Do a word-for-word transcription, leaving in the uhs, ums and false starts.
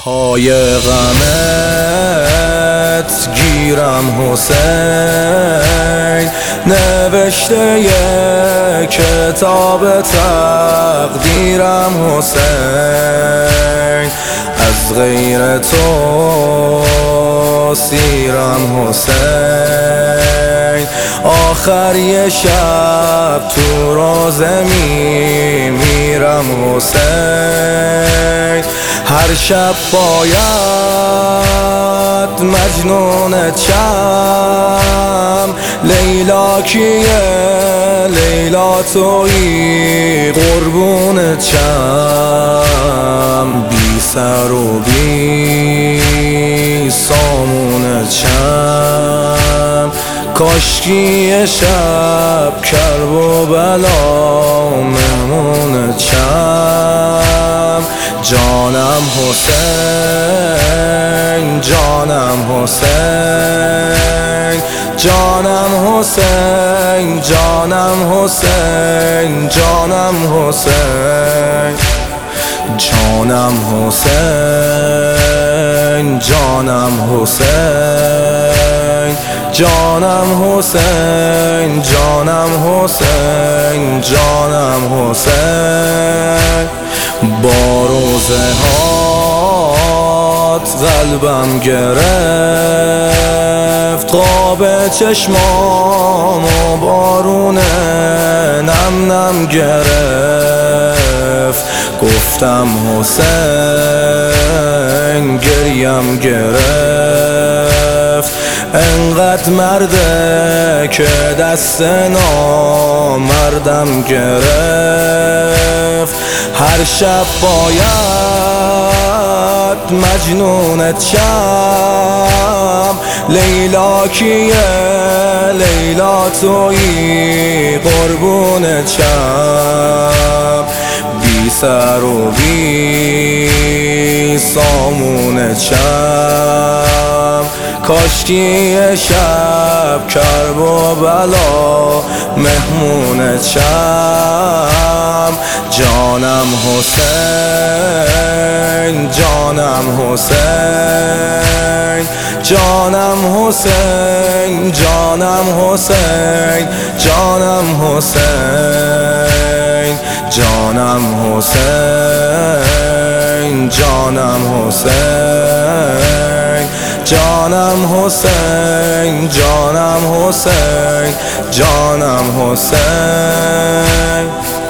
پای غمت گیرم حسین، نوشته ی کتاب تقدیرم حسین. از غیر تو سیرم حسین، آخر یه شب تو روزه میمیرم حسین. هر شب باید مجنون چم، لیلا کیه لیلا تویی قربون چم. بی سر و بی سامون چم، کاشکی شب کرب و بلا مهمون چم. جانم حسین، جانم حسین، جانم حسین، جانم حسین، جانم حسین، جانم حسین، جانم حسین، جانم حسین، جانم حسین، جانم حسین. با روزه هات قلبم گرفت، قاب چشمام و بارون نم نم گرفت. گفتم حسین، گریم گرفت. انقدر مرده که دست نامردم گرفت. هر شب باید مجنون چم، لیلا کیه لیلا تویی قربون چم. بی سر و بی سامون چم، کاشکی شب کرب و بلا مهمون چم. جانم حسین، جانم حسین، جانم حسین، جانم حسین، جانم حسین، جانم حسین، جانم حسین، جانم حسین، جانم حسین، جانم حسین.